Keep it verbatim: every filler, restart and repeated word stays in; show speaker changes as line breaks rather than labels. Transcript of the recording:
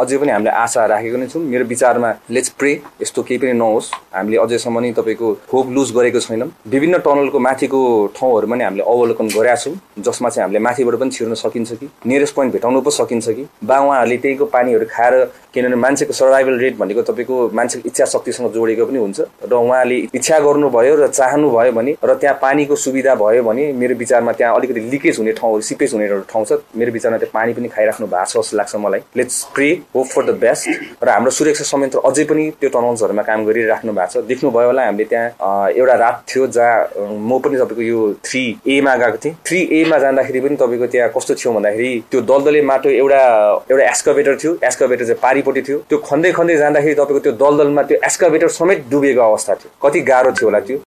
अझै पनि हामीले आशा राखेको नै छौँ। मेरो विचारमा लेट्स प्रे यस्तो केही पनि नहोस्। हामीले अझैसम्म नि तपाईँको होप लुज गरेको छैनौँ। विभिन्न टनलको माथिको ठाउँहरूमा नि हामीले अवलोकन गरेका छौँ, जसमा चाहिँ हामीले माथिबाट पनि छिर्न सकिन्छ कि नियरेस्ट पोइन्ट भेटाउनु पो सकिन्छ कि बा उहाँहरूले त्यहीको पानीहरू खाएर, किनभने मान्छेको सर्भाइभल रेट भनेको तपाईँको मान्छेको इच्छा शक्तिसँग जोडेको पनि हुन्छ र उहाँले इच्छा गर्नुभयो र चाहनुभयो भने र त्यहाँ पानीको सुविधा भयो भने मेरो विचारमा त्यहाँ अलिकति लिकेज हुने ठाउँहरू, सिपेज हुने ठाउँ छ, मेरो विचारमा त्यहाँ पानी पनि खाइराख्नु भएको छ जस्तो लाग्छ मलाई। Let's pray hope for the best. र हाम्रो सुरक्षा संयन्त्र अझै पनि त्यो टनल्सहरूमा काम गरिराख्नु भएको छ। देख्नुभयो होला हामीले त्यहाँ एउटा रात थियो जहाँ म पनि तपाईँको यो थ्री एमा गएको थिएँ। थ्री एमा जाँदाखेरि पनि तपाईँको त्यहाँ कस्तो थियो भन्दाखेरि त्यो दलदले माटो एउटा एउटा एस्काभेटर थियो, एस्काभेटर चाहिँ पारिपट्टि थियो। त्यो खन्दै खन्दै जाँदाखेरि तपाईँको त्यो दलदलमा त्यो एस्काभेटर समेत डुबेको अवस्था थियो। कति गाह्रो थियो होला त्यो।